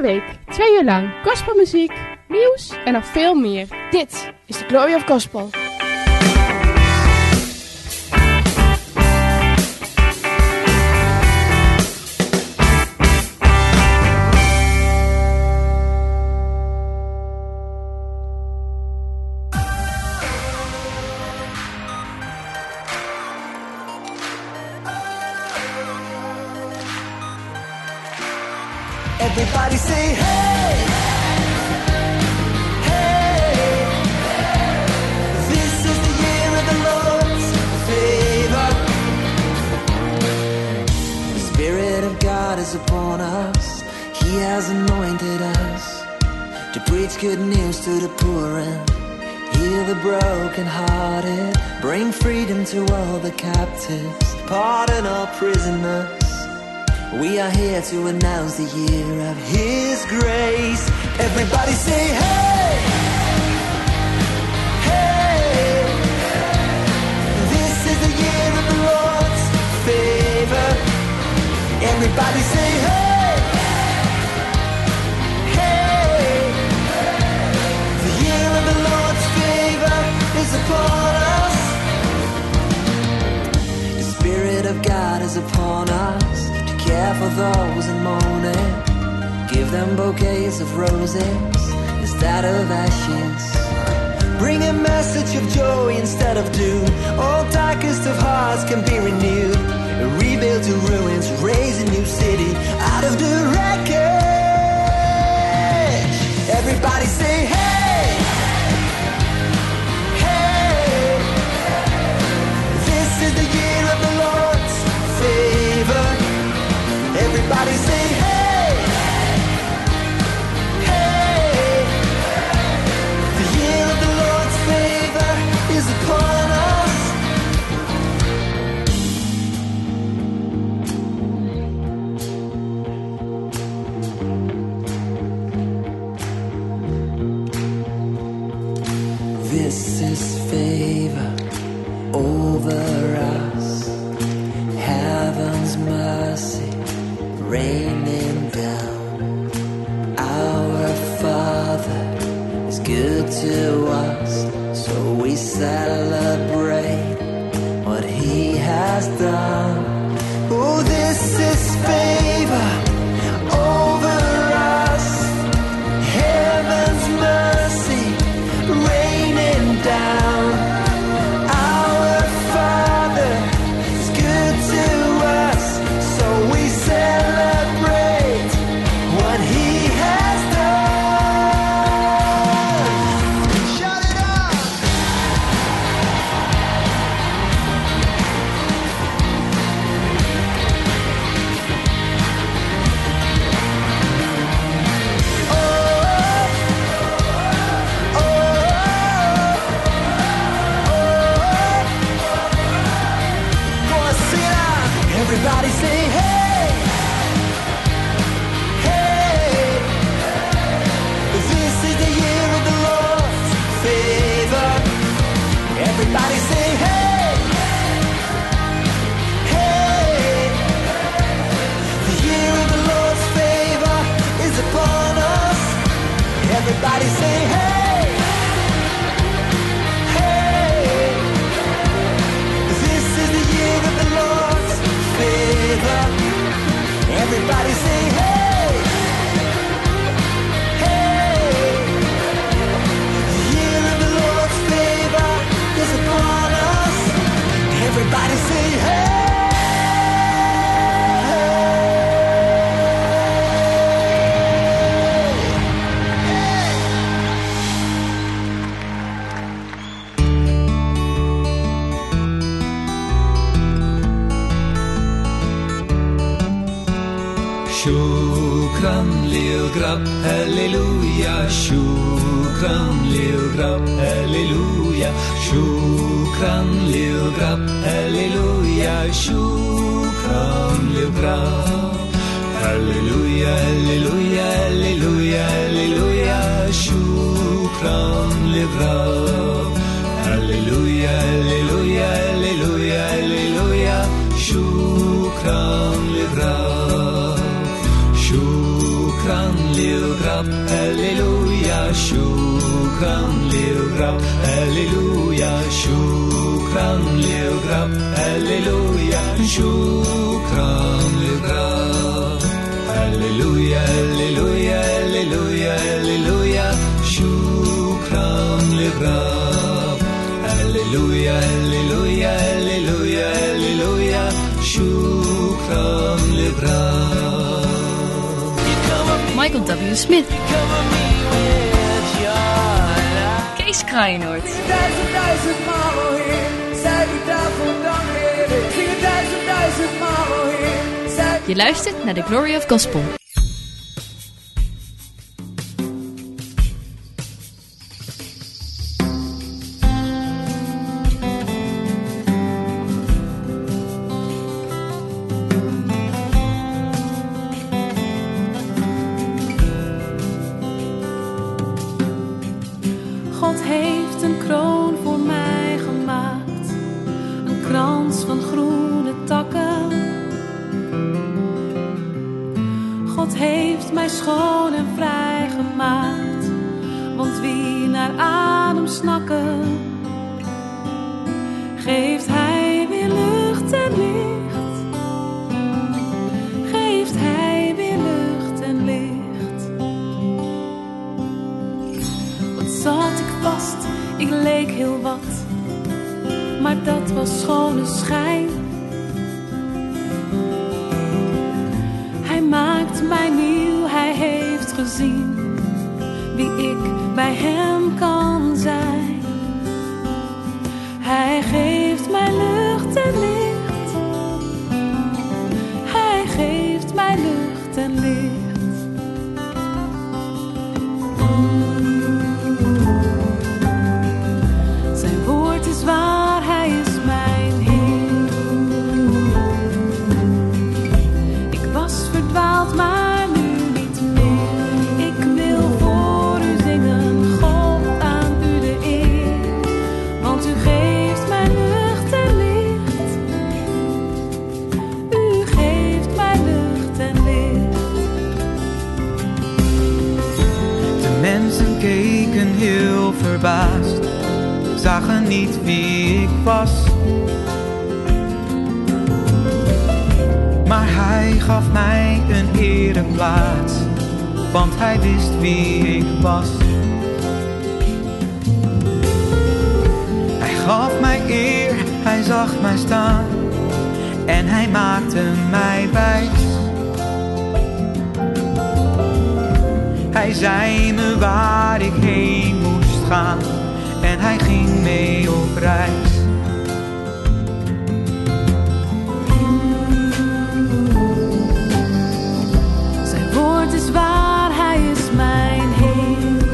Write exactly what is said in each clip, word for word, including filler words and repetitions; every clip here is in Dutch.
week, twee uur lang, gospelmuziek, nieuws en nog veel meer. Dit is de Glory of Gospel. Everybody say hey, hey, this is the year of the Lord's favor. The Spirit of God is upon us, He has anointed us to preach good news to the poor and heal the brokenhearted, bring freedom to all the captives, pardon all prisoners. We are here to announce the year of His grace. Everybody say hey, hey, this is the year of the Lord's favor. Everybody say hey, hey, the year of the Lord's favor is upon us. The Spirit of God is upon us, care for those in mourning, give them bouquets of roses instead of ashes. Bring a message of joy instead of doom. All darkest of hearts can be renewed. Rebuild the ruins, raise a new city out of the wreckage. Everybody say hey, hey, this is the year of the Lord's favor. Everybody say hey, hey, the year of the Lord's favor is upon us. This is favor over us, heaven's mercy raining down. Our Father is good to us, so we celebrate what He has done. Oh, this is favor over us, heaven's mercy raining down. Our Father is good to us, so we celebrate what He has done. Shout it out! Everybody say hey, hey, this is the year of the Lord's favor. Everybody say hey, hey, the year of the Lord's favor is upon us. Everybody say hey, hey, this is the year of the Lord's favor. Everybody say hey, hey, the year of the Lord's favor is upon us. Everybody say hey. Shukran lilgrab, halleluja. Shukran lilgrab, halleluja. Shukran lilgrab, halleluja. Shukran lilgrab, halleluja, halleluja, halleluja, halleluja. Shukran lilgrab, halleluja, halleluja, halleluja, halleluja. Shukran lilgrab. Shukran lilgrab. shukran lilrab, halleluja, shukran lilrab, halleluja, shukran lilrab, halleluja, halleluja, halleluja, halleluja, shukran lilrab, halleluja, halleluja, halleluja, halleluja, shukran lilrab. Michael W. Smith. Kees Kraaienoord. Je luistert naar de Glory of Gospel. Zagen niet wie ik was, maar hij gaf mij een ereplaats, want hij wist wie ik was. Hij gaf mij eer, hij zag mij staan en hij maakte mij wijs. Hij zei me waar ik heen moest gaan en hij ging mee op reis. Zijn woord is waar, hij is mijn Heer.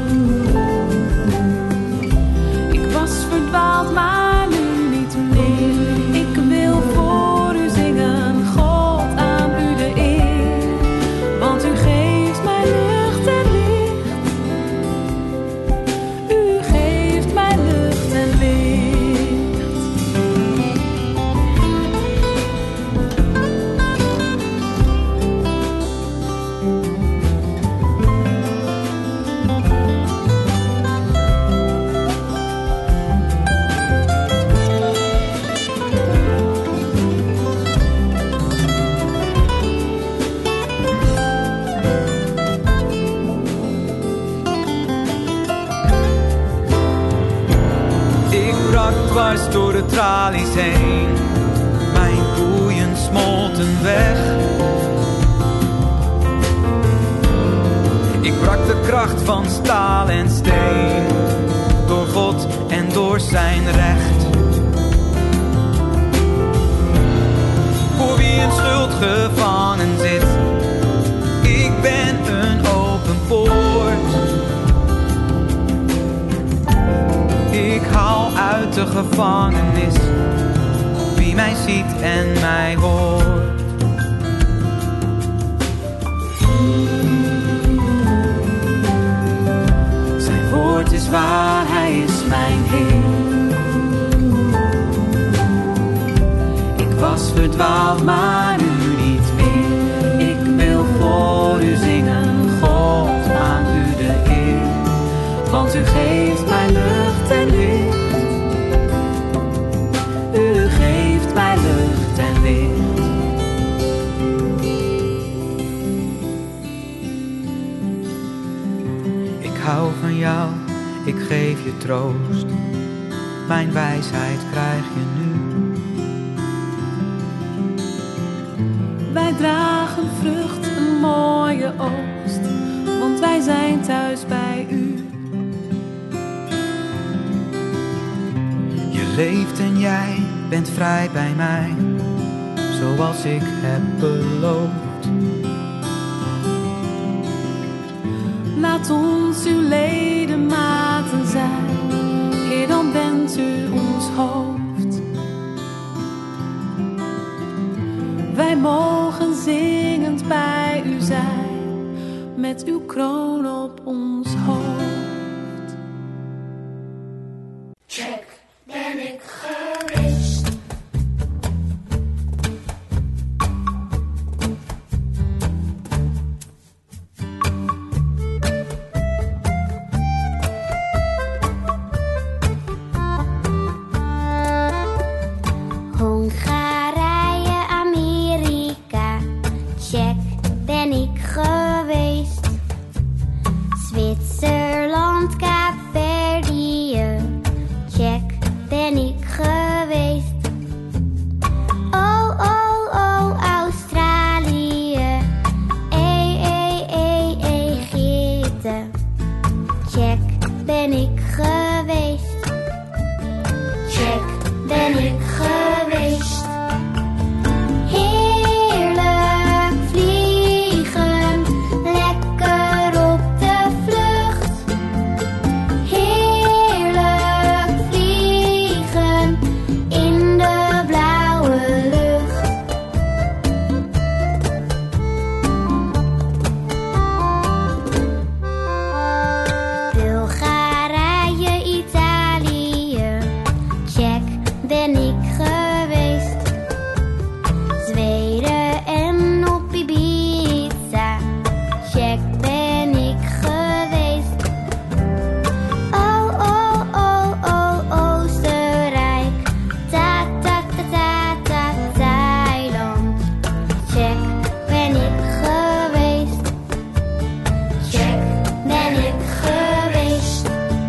Ik was verdwaald, maar nu niet meer. Ik wil voor u zingen, God, aan u de eer. Want u geeft mij lucht en licht. U geeft mij lucht en licht. Dwars door de tralies heen, mijn boeien smolten weg. Ik brak de kracht van staal en steen, door God en door zijn recht. Voor wie in schuld gevangen zit, ik ben een open poort. Ik haal uit de gevangenis wie mij ziet en mij hoort. Zijn woord is waar, hij is mijn Heer. Ik was verdwaald, maar nu niet meer. Ik wil voor u zingen, God, aan u de eer. Want u geeft ik geef je troost. Mijn wijsheid krijg je nu. Wij dragen vrucht, een mooie oogst, want wij zijn thuis bij u. Je leeft en jij bent vrij bij mij, zoals ik heb beloofd. Laat ons uw ledematen zijn, Heer, dan bent u ons hoofd. Wij mogen zingend bij u zijn, met uw kroon op ons hoofd. Check, ben ik geweest. Hongarije, Amerika, check, ben ik geweest. Zwitserland, Kaapverdië, check, ben ik geweest. Oh, oh, oh, Australië, e, e, e, Egypte, check, ben ik geweest. Check, ben ik geweest. Heerlijk vliegen, lekker op de vlucht. Heerlijk vliegen in de blauwe lucht. Bulgarije, Italië, check, ben ik geweest. Zweden en op Ibiza, check, ben ik geweest. Oh, oh, oh, oh, Oostenrijk, ta, ta, ta, ta, ta, Thailand, check, ben ik geweest. Check, ben ik geweest.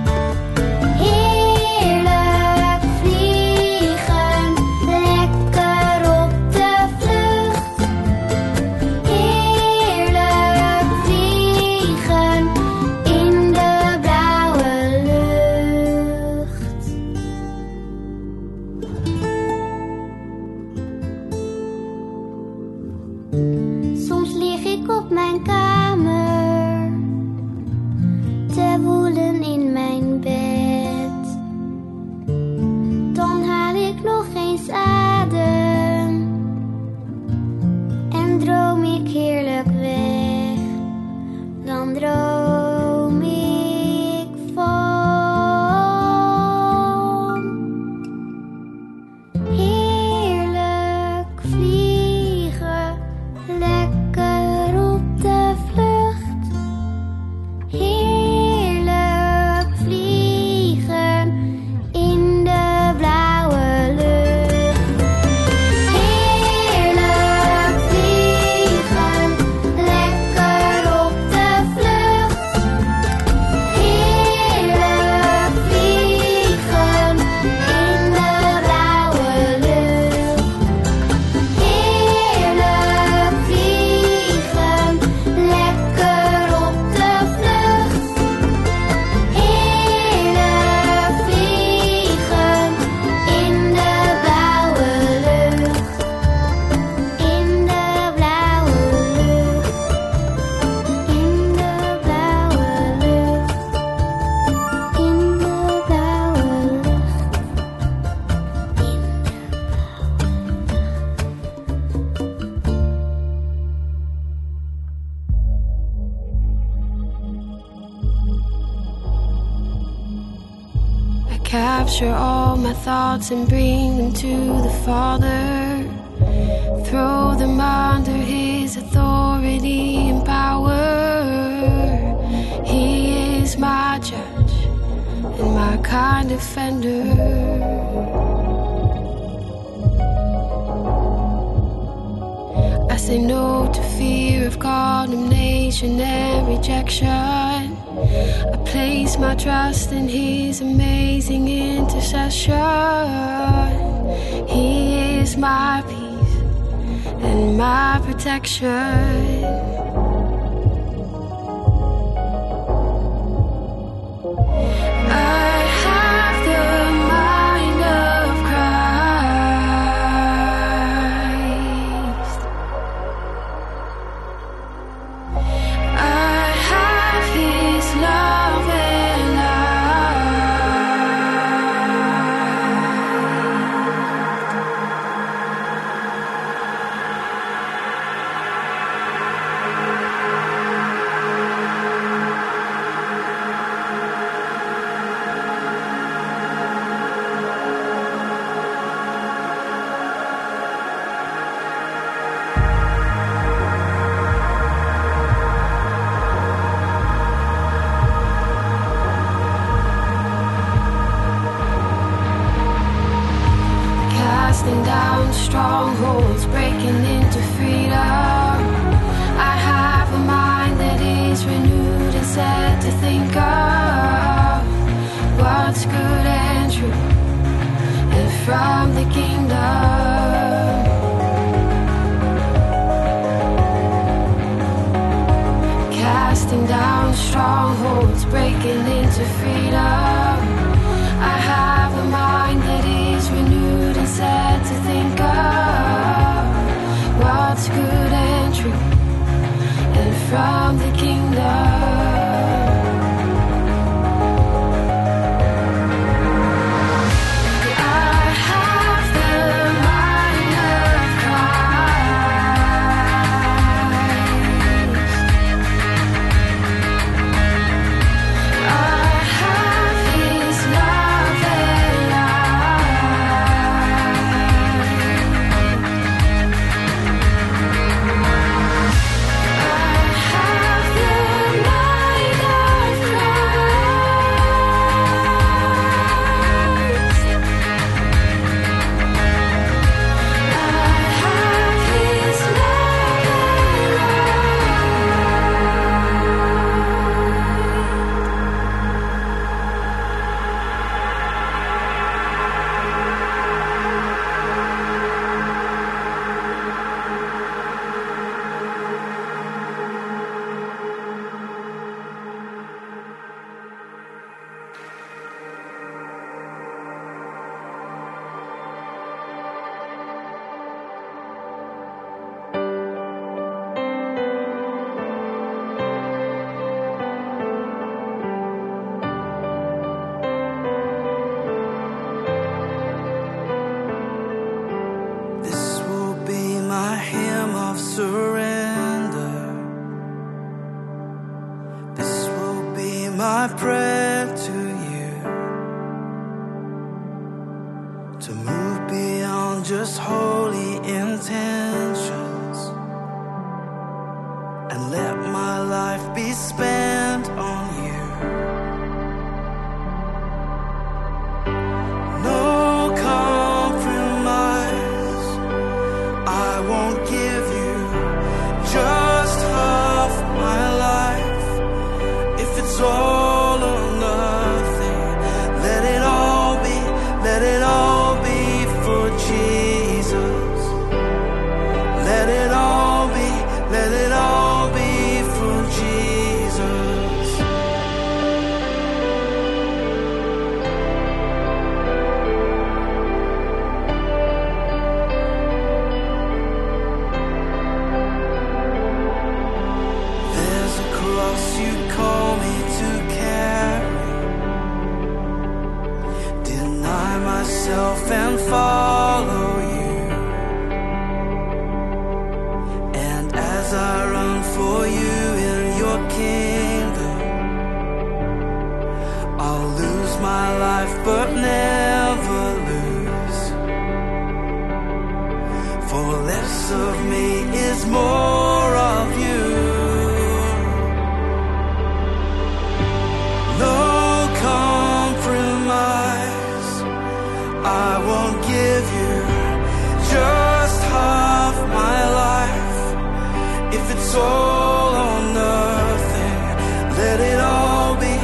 Heerlijk vliegen, lekker op de vlucht. Heerlijk vliegen in de blauwe lucht. Soms lig ik op mijn kamer, te woelen in mijn bed. Dan haal ik nog eens adem en droom ik heerlijk weg. Dan droom ik van heerlijk vliegen, lekker op de vlucht. Heerlijk vliegen in de blauwe lucht. Heerlijk vliegen, lekker op de vlucht. Heerlijk vliegen in de blauwe lucht. Heerlijk vliegen, lekker op de vlucht. Heerlijk vliegen in de blauwe lucht. In de blauwe lucht. In de blauwe lucht. In de blauwe I capture all my thoughts and bring them to the Father. Throw them under His authority and power. He is my judge and my kind defender. I say no to fear of condemnation and rejection. I place my trust in His amazing intercession. He is my peace and my protection. I have the mind of Christ. I have His love and casting down strongholds, breaking into freedom. I have a mind that is renewed and set to think of what's good and true, and from the kingdom. Casting down strongholds, breaking into freedom. I have a mind that is renewed and set to think of what's good and true, and from the kingdom. My prayer to you, to move beyond just holy intentions, and let my life be spent on you. No compromise, I won't give you just half my life. If it's all and follow you. And as I run for you in your kingdom, I'll lose my life but never lose. For less of me is more of you. No compromise, I won't give you just half my life. If it's all or nothing, let it all be,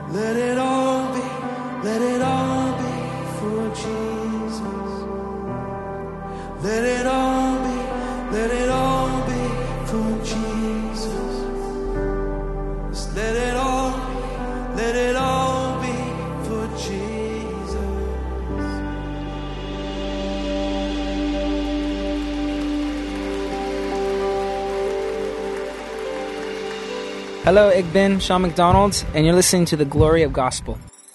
Let it all be, let it all be for Jesus. Let it all be, let it all be for Jesus. Just let it all be, let it all be for Jesus. Hallo, ik ben Sean McDonald and you're listening to The Glory of Gospel.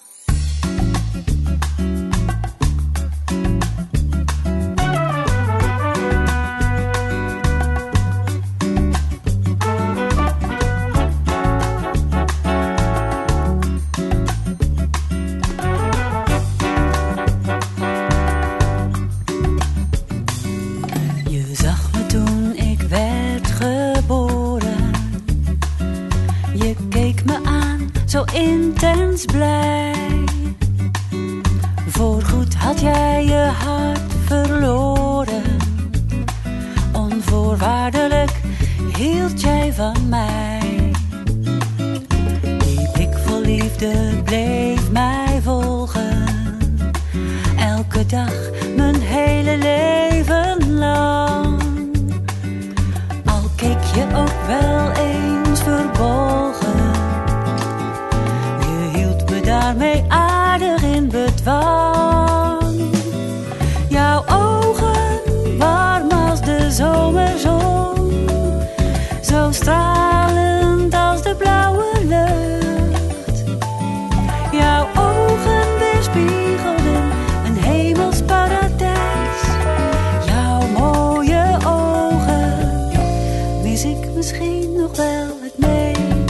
Intens blij. Voorgoed had jij je hart verloren. Onvoorwaardelijk hield jij van mij. Die blik vol liefde bleef mij volgen. Elke dag, mijn hele leven lang. Al keek je ook wel eens verbolgen. Daarmee aardig in bedwang. Jouw ogen warm als de zomerzon, zo stralend als de blauwe lucht. Jouw ogen weerspiegelden een hemels paradijs. Jouw mooie ogen mis ik misschien nog wel het meest.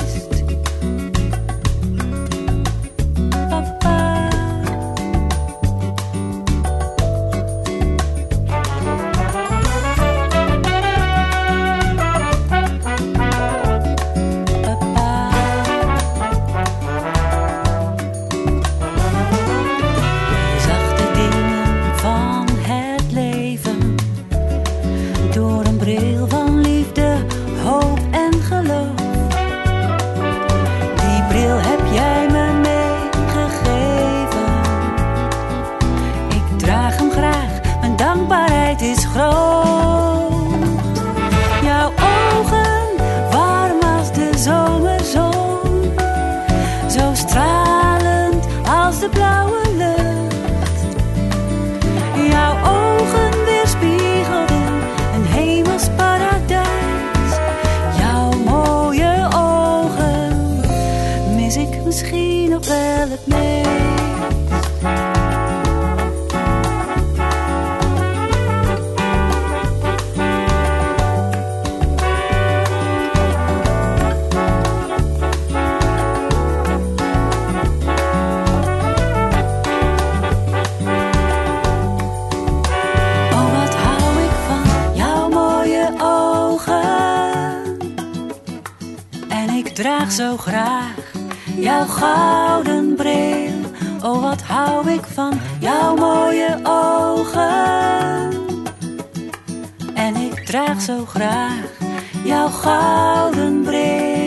Zo graag jouw gouden bril. Oh, wat hou ik van jouw mooie ogen. En ik draag zo graag jouw gouden bril.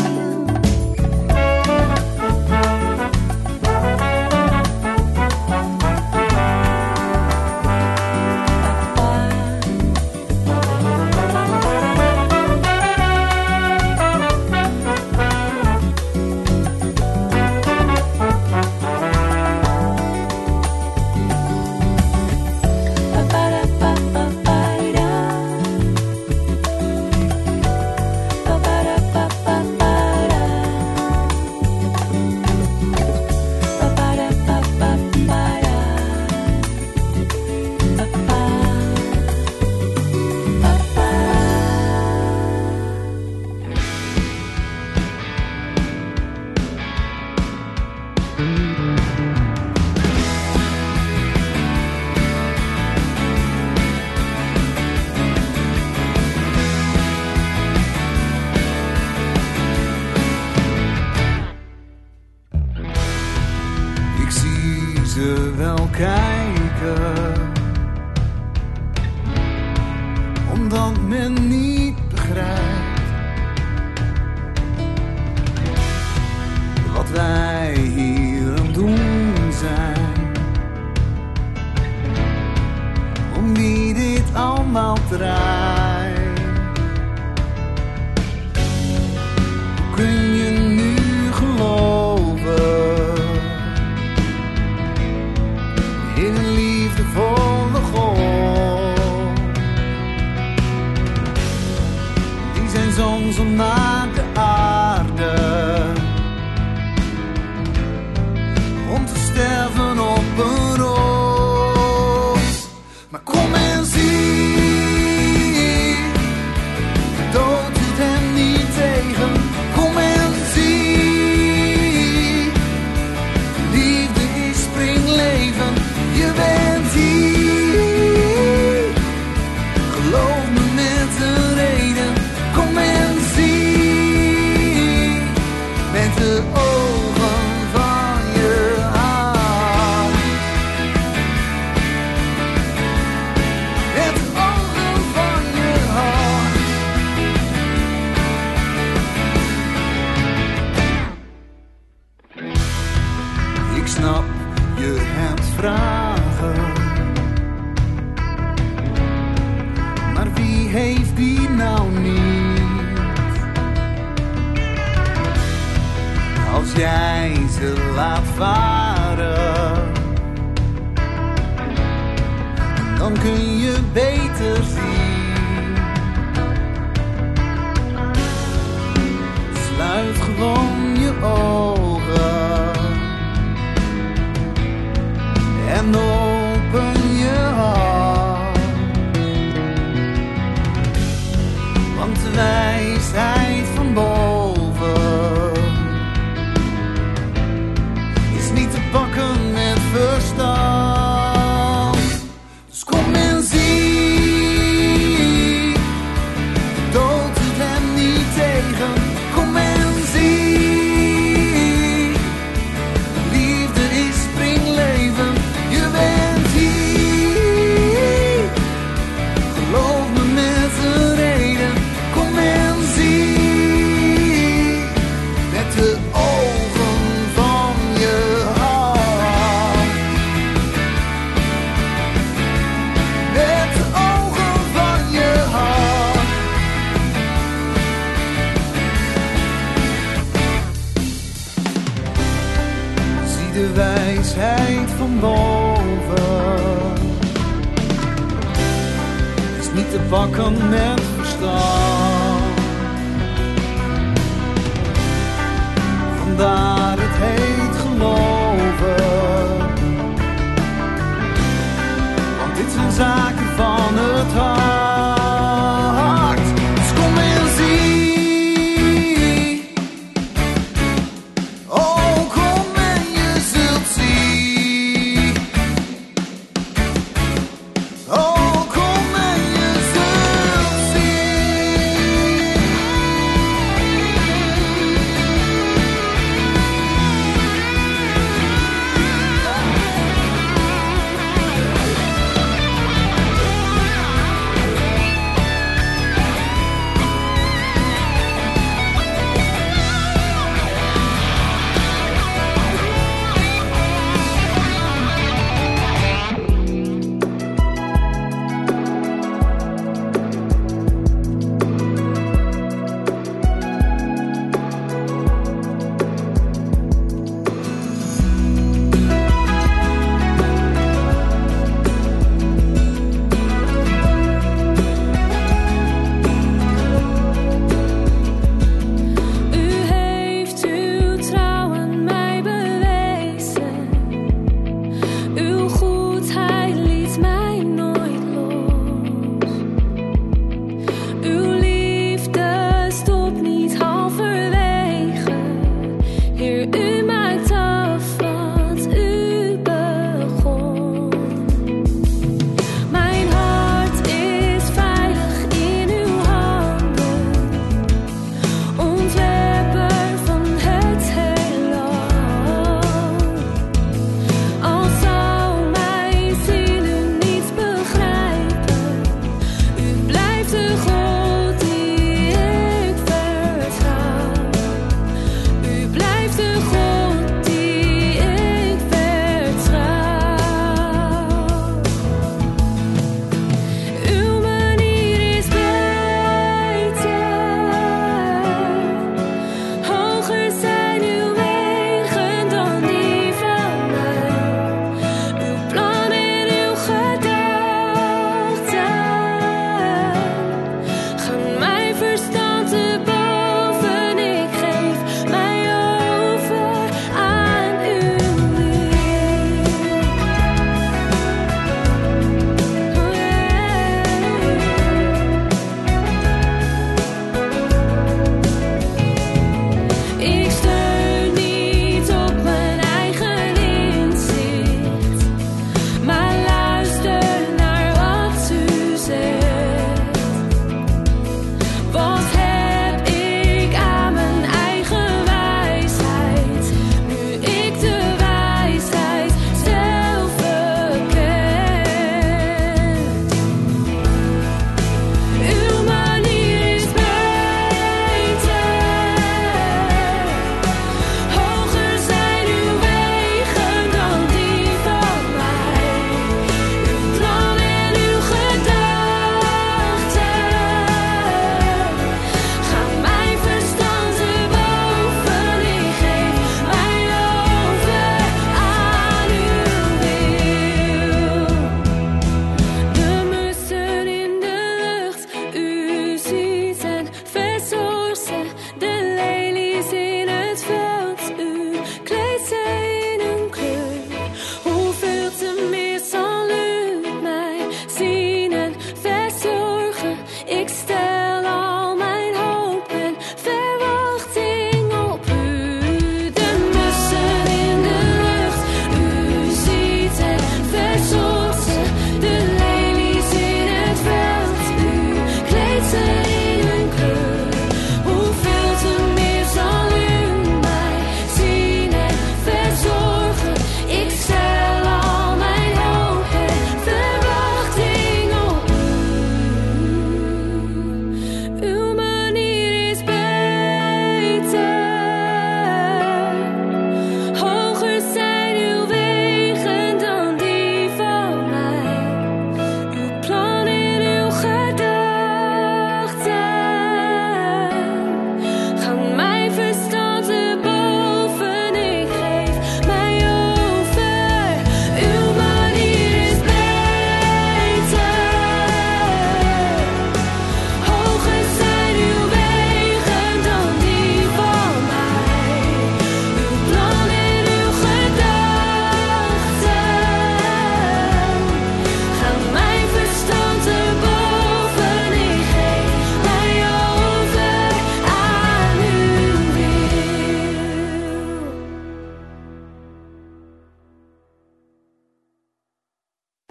Omdat men niet begrijpt wat wij batterij. Kun je nu geloven in een liefdevolle God, die zijn zoon zond naar de aarde om te sterven op een rots. Maar kom en zie, de dood hield hem niet tegen. Kom en zie, liefde is springleven. Je bent hier, geloof me met een reden. Kom en zie, met de ogen van je hart. Met de ogen van je hart. Ik snap je hebt vragen, maar wie heeft die nou niet? Als jij ze laat varen, dan kun je beter zien. Sluit gewoon je ogen en open je hart, want de wijsheid van boven is niet te pakken met verstand. Dus kom en zie, de dood hield hem niet tegen. Kom en zie, liefde is springleven. Je bent hier, geloof me met een reden. Kom en zie, met de ogen van je hart. Met de ogen van je hart. Zie de wijsheid van boven, is niet te pakken met verstand. Vandaar het heet geloven, want dit zijn zaken van het hart. Dus kom en zie, oh kom en je zult zien. Oh kom en je zult zien.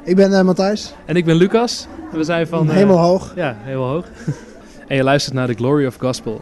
Ik ben uh, Matthijs. En ik ben Lucas. En we zijn van... Uh, Hemelhoog. Ja, Hemelhoog. En je luistert naar The Glory of Gospel.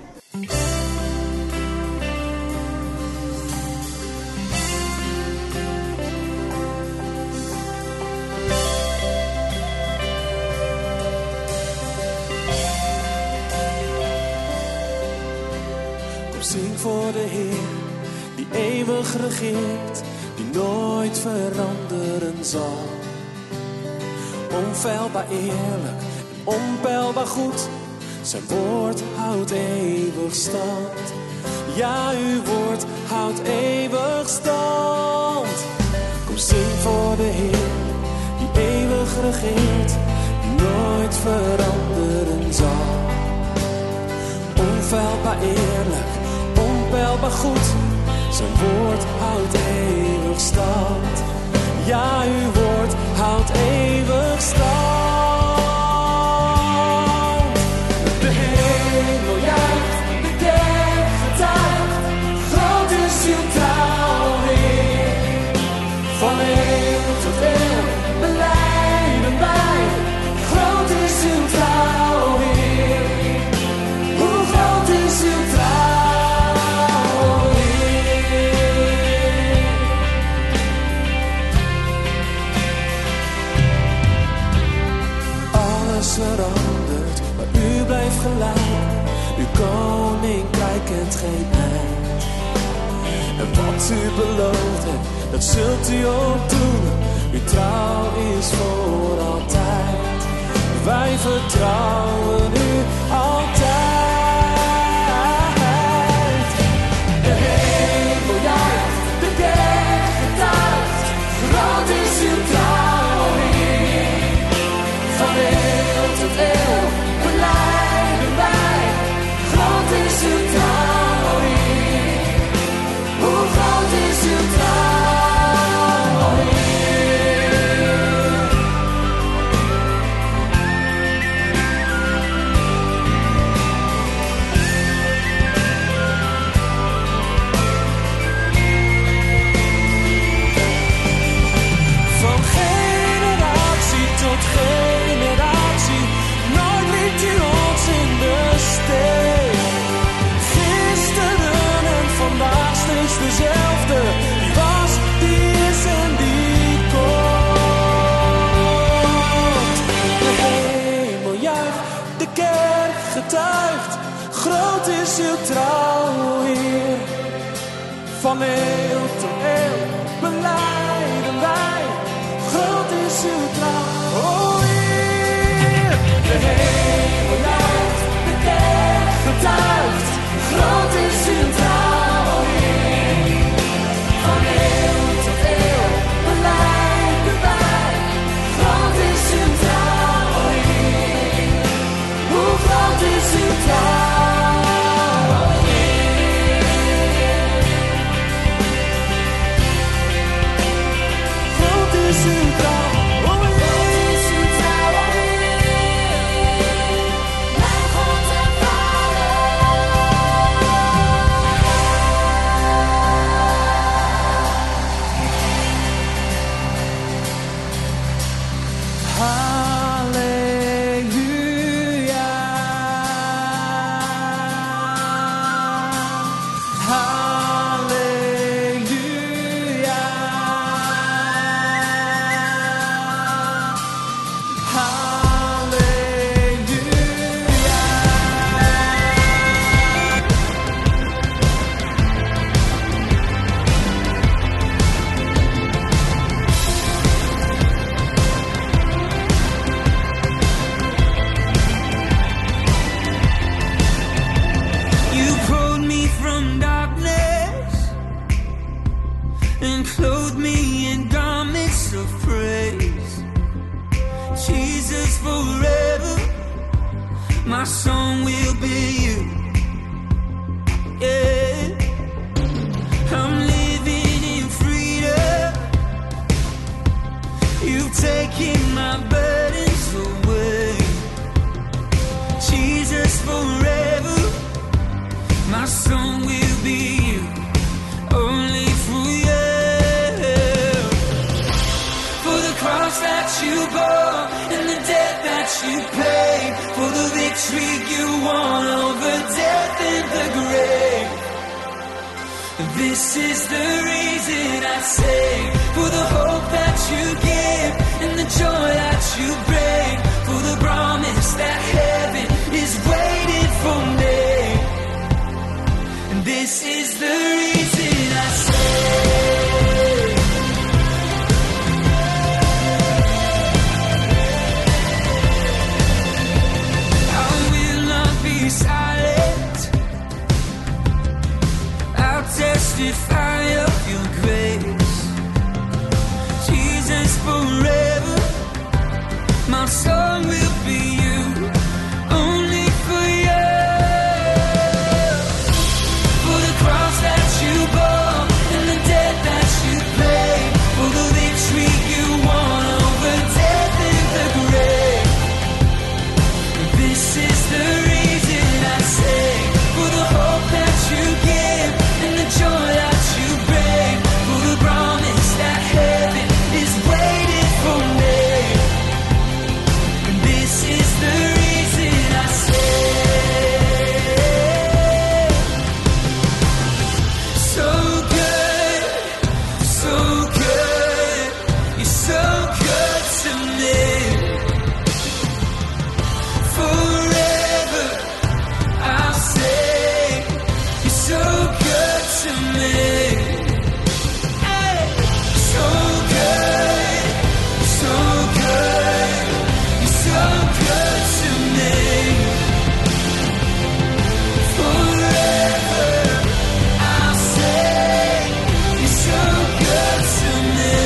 Kom, zing voor de Heer, die eeuwig regeert, die nooit veranderen zal. Onfeilbaar eerlijk en onpeilbaar goed, zijn woord houdt eeuwig stand. Ja, uw woord houdt eeuwig stand. Kom, zing voor de Heer, die eeuwig regeert, die nooit veranderen zal. Onfeilbaar eerlijk, onpeilbaar goed, zijn woord houdt eeuwig stand. Ja, uw woord houdt eeuwig stand. De hemel juicht, de kerk getuigt, groot is uw trouw, Heer. Van eeuw tot eeuw belijden wij, groot is uw trouw, Heer. Hoe groot is uw trouw, Heer. Alles verandert, maar u blijft gelijk. Uw koninkrijk kent geen eind. En wat u beloofd hebt, dat zult u ook doen. Uw trouw is voor altijd. Wij vertrouwen u altijd. De hemel juicht, de kerk getuigt, groot is uw trouw, Heer. Van eeuw tot eeuw belijden wij, groot is uw trouw, Heer. Hoe groot is uw trouw, Heer. Van generatie tot generatie, nooit liet u ons in de steek. Gisteren en vandaag steeds dezelfde, die was, die is en die komt. De hemel juicht, de kerk getuigt, groot is uw trouw, Heer. Van eeuw tot eeuw belijden wij, groot is uw trouw, o Heer. De hemel juicht, de kerk getuigt, groot is uw trouw, Heer. Van eeuw tot eeuw belijden wij, groot is uw trouw, Heer. Hoe groot is uw trouw, Heer. Groot is uw trouw, o Heer. Mijn God en Vader. Halleluja. Halleluja. You pulled me from darkness and clothed me in garments of praise. Jesus, forever my song will be you. Yeah, I'm living in freedom. You've taken my burdens away. Jesus, forever my song will be you, only for you. For the cross that you you paid, for the victory you won over death and the grave. This is the reason I sing, for the hope that you give and the joy that you bring, for the promise that heaven is waiting for me. And this is the reason I sing. I will not be silent, I'll testify of your grace. Jesus, forever my song will be you, only for you. For the cross that you bore and the death that you paid, for the victory you won over death and the grave. This is the reason I sing, for the hope that you give and the joy that you bring, for the promise that heaven is waiting for me. And this is the reason I sing. So good, so good, you're so good to me. Forever I'll say, you're so good to me. Hey. So good, so good, you're so good to me. Forever I'll say, you're so good to me.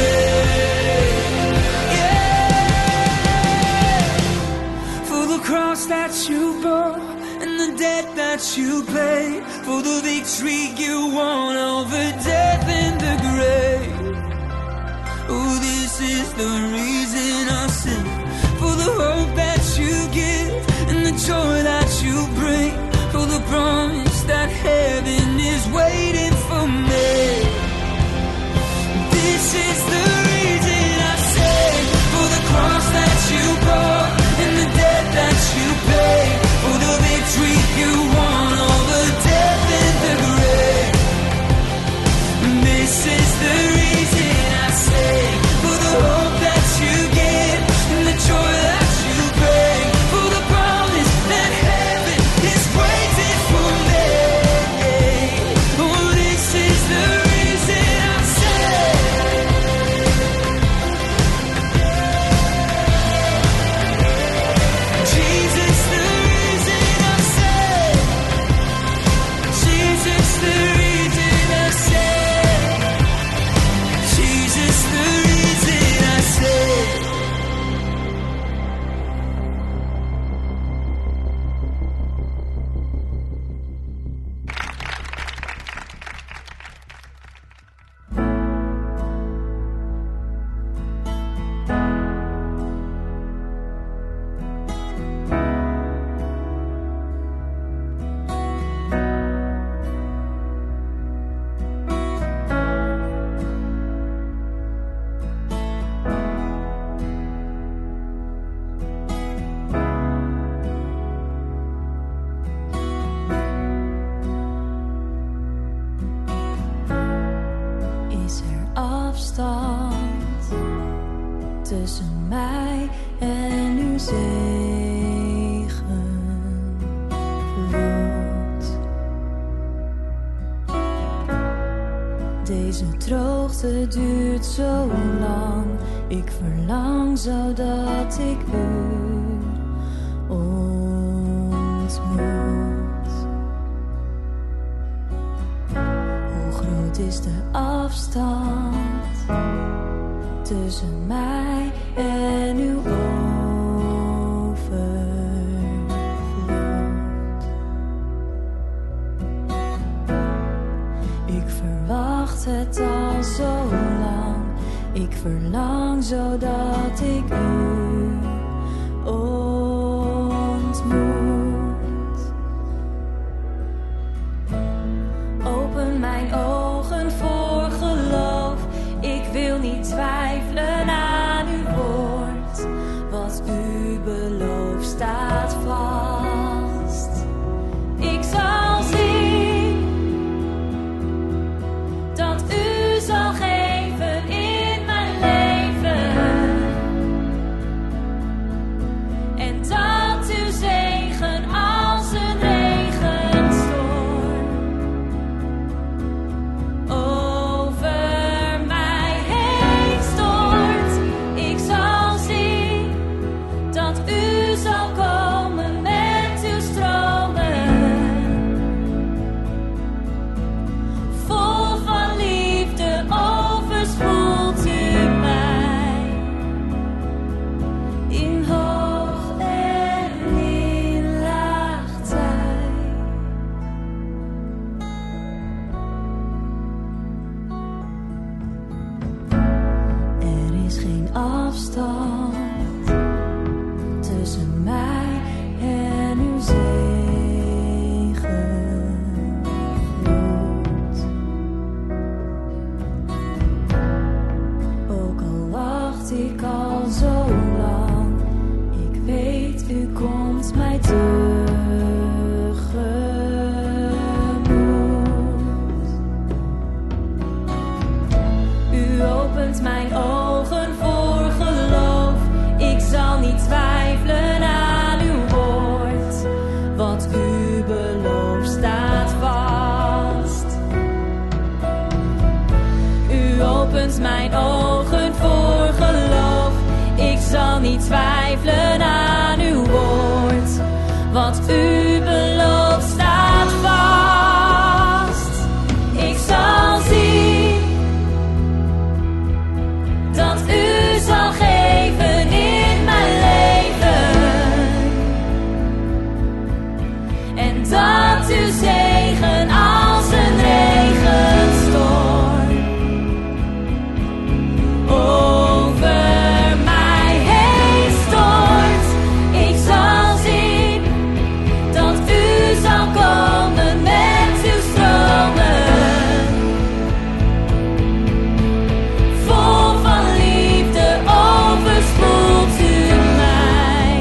Yeah. For the cross that you bore and the death that you paid, for the victory you won over death and the grave. Oh, this is the reason I sing, for the hope that you give and the joy that you bring, for the promise that heaven is waiting for me. This is the reason I sing, for the cross that you bore and the death that you paid, for the victory you won over death and the grave. This is the reason I sing, for the hope that you give and the joy that you bring, for the promise that heaven is waiting for me. Oh, this is the reason I sing. Jesus, the reason I sing. Jesus, the reason I sing. Jesus, the reason I sing. Is er afstand tussen mij en uw zegenvloed? Deze droogte duurt zo lang, ik verlang zodat ik u ontmoet. Hoe groot is de afstand tussen mij en uw overvloed? Ik verwacht het al zo lang, ik verlang zodat ik u ontmoet. Open mijn ogen voor geloof, ik wil niet twijfelen aan uw woord, wat u belooft. afstand tussen mij en uw zegenvloed. Ook al wacht ik al zo lang, ik weet u komt mij tegemoet. U opent mijn ogen voor geloof, ik zal niet twijfelen aan uw woord. Wat u belooft staat vast. U opent mijn ogen voor geloof, ik zal niet twijfelen aan uw woord. Wat u belooft staat vast. Ik zal zien dat u zal geven in mijn leven. En dat uw zegen als een regenstorm over mij heen stort. Ik zal zien dat u zal komen met uw stromen, vol van liefde overspoelt u mij,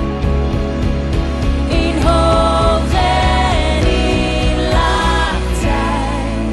in hoog en in laag tijd.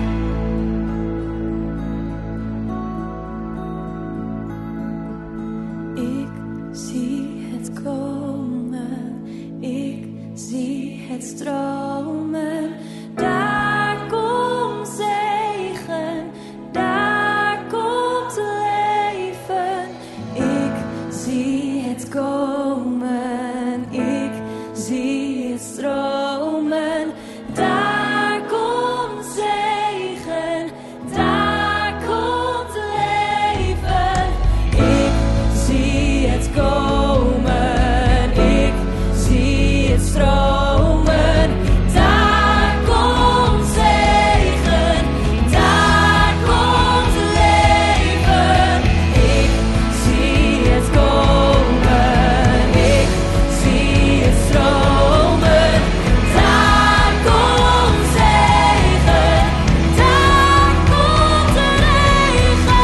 Ik zie het komen, ik zie het stromen. Daar komt zegen, daar komt leven. Ik zie het komen, ik zie het stromen. Daar komt zegen, daar komt leven. Ik zie het komen, ik zie het stromen. Daar komt zegen, daar komt leven. Ik zie het komen, ik zie het stromen. Daar komt zegen, daar komt de regen.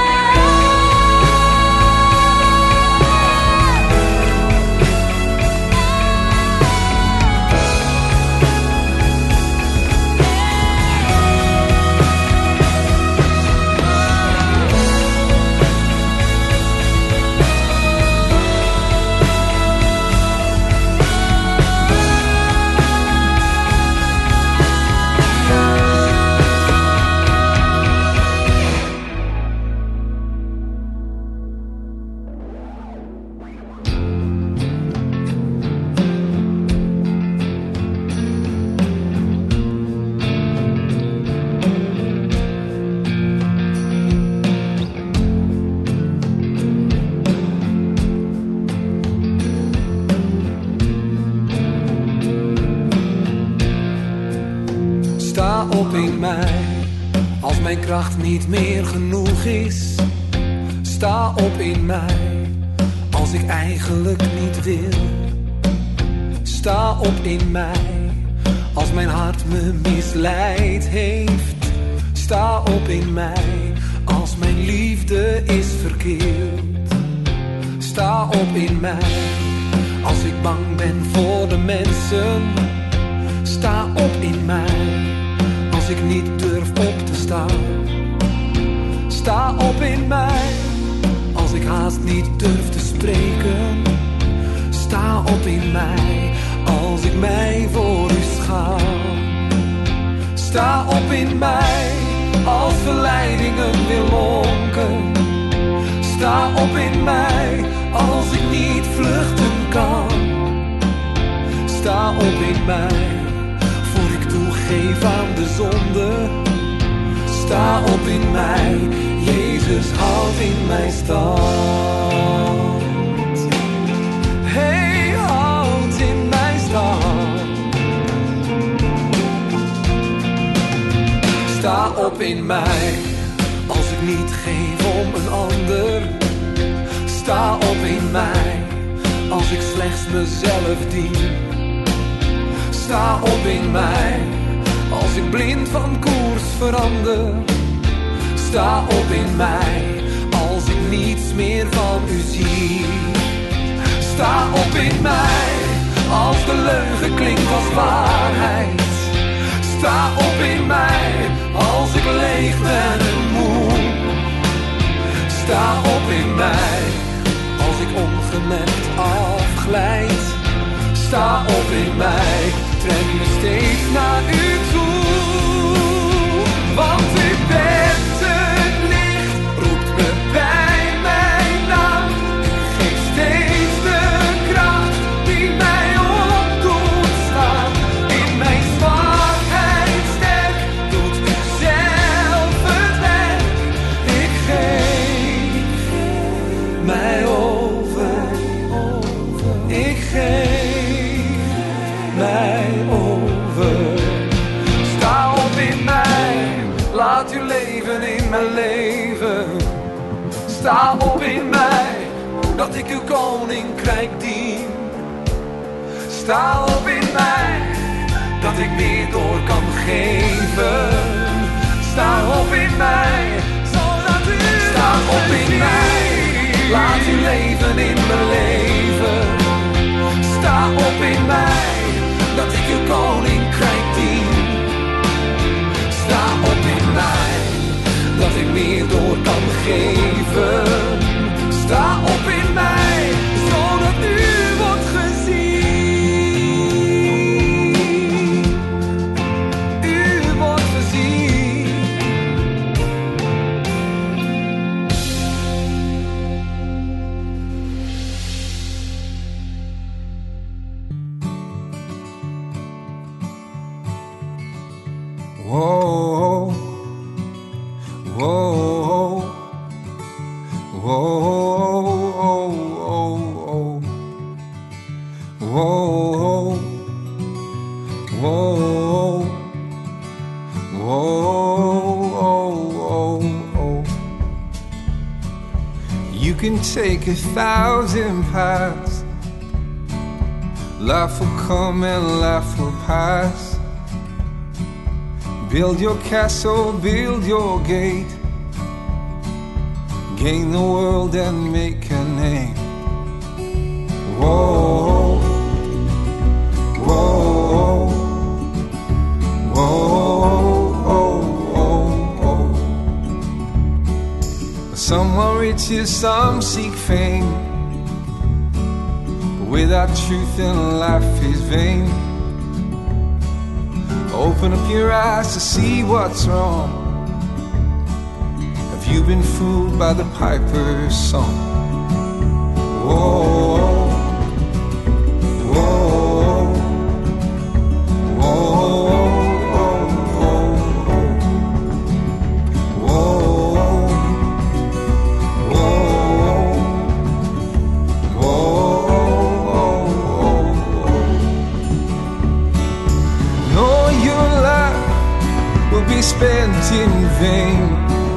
Sta op in mij, als mijn kracht niet meer genoeg is. Sta op in mij, als ik eigenlijk niet wil. Sta op in mij, als mijn hart me misleid heeft. Sta op in mij, als mijn liefde is verkeerd. Sta op in mij, als ik bang ben voor de mensen. Sta op in mij, als ik niet durf op te staan. Sta op in mij, als ik haast niet durf te spreken. Sta op in mij, als ik mij voor u schaam. Sta op in mij, als verleidingen weer lonken. Sta op in mij, als ik niet vluchten kan. Sta op in mij, voor ik toegeef aan de zonde. Sta op in mij, Jezus houdt in mij stand. Hij houdt in mij stand. Sta op in mij, als ik niet geef om een ander. Sta op in mij, als ik slechts mezelf dien. Sta op in mij, als ik blind van koers verander. Sta op in mij, als ik niets meer van u zie. Sta op in mij, als de leugen klinkt als waarheid. Sta op in mij, als ik leeg ben en moe. Sta op in mij, als ik ongemerkt afglijd. Sta op in mij, trek me steeds naar u toe. Want u bent het licht, roept me bij mijn naam. U geeft steeds de kracht die mij op doet staan. In mijn zwakheid sterk, doet u zelf het werk. Ik geef mij over, ik geef mij over. Sta op in mij, laat uw leven in mijn leven. Sta op in mij, dat ik uw koninkrijk dien. Sta op in mij, dat ik meer door kan geven. Sta op in mij, zodat u sta op in mij, laat uw leven in mijn leven. Sta op in mij, dat ik uw koninkrijk dien. Sta op in mij, dat ik meer door kan geven. Sta op in mij, zodat u wordt gezien. U wordt gezien. Whoa, whoa, whoa, whoa, whoa, whoa, whoa. You can take a thousand paths, life will come and life will pass. Build your castle, build your gate, gain the world and make a name. Whoa, whoa, whoa, whoa, whoa. Some want riches, some seek fame, but without truth then life is vain. Open up your eyes to see what's wrong. Have you been fooled by the piper's song? Whoa, whoa, whoa, whoa, whoa, no, your life will be spent in vain.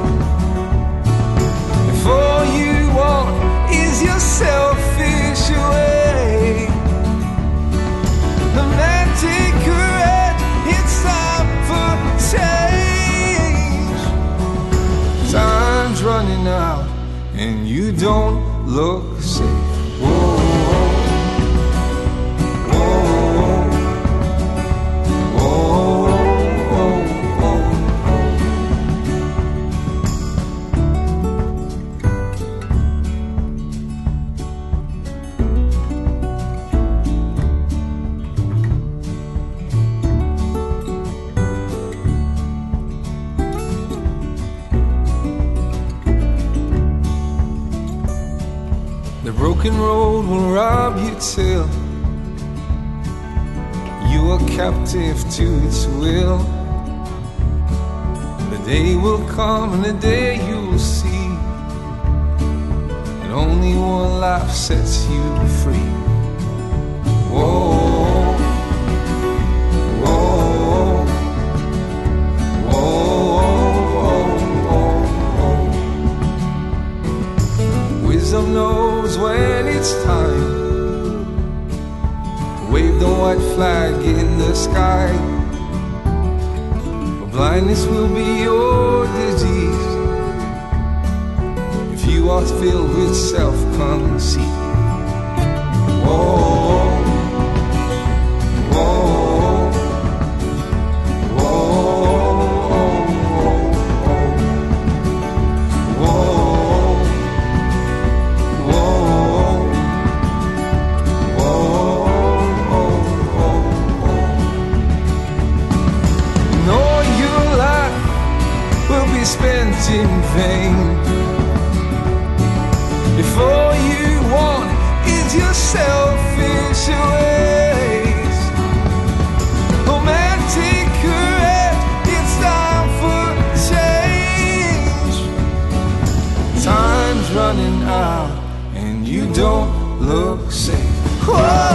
If all you want is your selfish way, the man take her head, it's time for change. Time's running out and you don't look safe. Whoa. Broken road will rob you till you are captive to its will. The day will come and the day you'll see that only one life sets you free. Whoa, whoa, whoa, whoa, whoa. wisdom knows when it's time to wave the white flag in the sky. For blindness will be your disease if you are filled with self-conceit. Whoa, whoa, whoa, whoa, whoa, whoa. No, your life will be spent in vain if all you want is your selfish ways. Romantic correct, it's time for change. Time's running out and you don't look safe. Whoa.